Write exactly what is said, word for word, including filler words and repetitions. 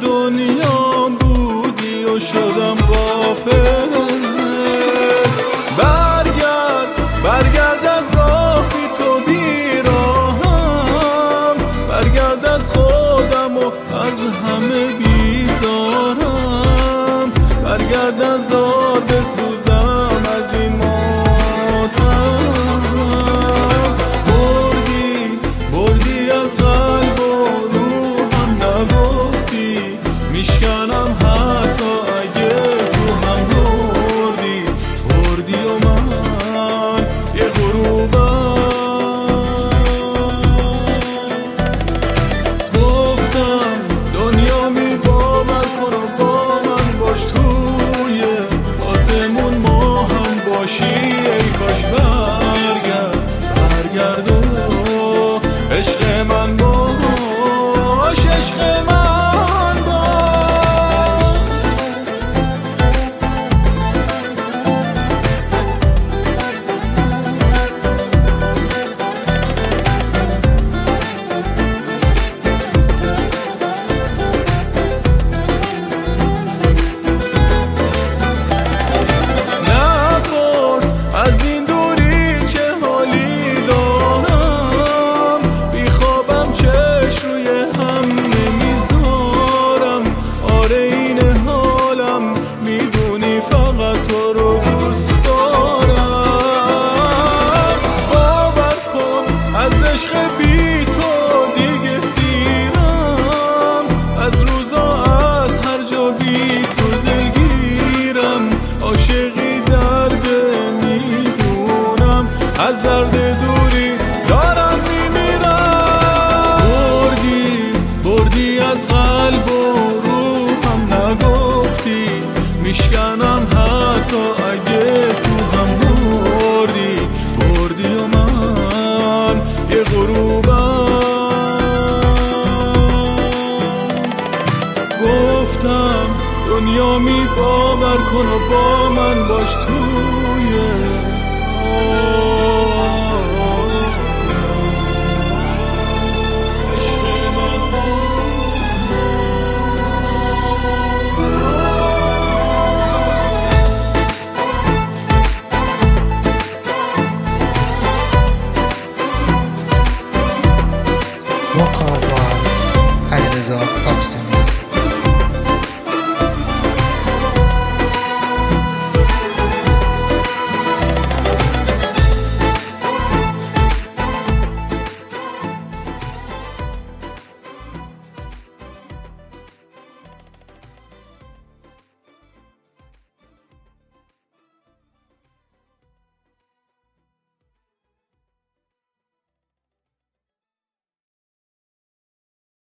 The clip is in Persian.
دنیا بودی و شدم غافل. برگرد برگرد از راه بی تو بیراهم، برگرد از خودم و از همه بیزارم، برگرد از آب بسوزم از این ماتم. بردی بردی از قلب و روحم نگفتی، میشکنم حتی اگه روحم بردی. بردی و من یه غروبم، گفتم دنیا می باور کن و با من باش، توی آسمون ما هم باشی. ای کاش برگرد برگرد و عشق من باش، عشق من باش. نپرس از این دوری چه حالی دارم، بیخوابم چشم روی هم نمیذارم. آره این حالم، میدونی فقط تو رو دوست دارم. باور کن از عشق بی تو دیگه سیرم، از روزا از هر جا بی تو دلگیرم. عاشقی درد میدونم، از درد دوری دارم میمیرم. بردی بردی از قلب و روحم نگفتی، میشکنم حتی اگه تو هم بردی. بردی و من یه غروبم، گفتم دنیا می باور کن و با من باش، توی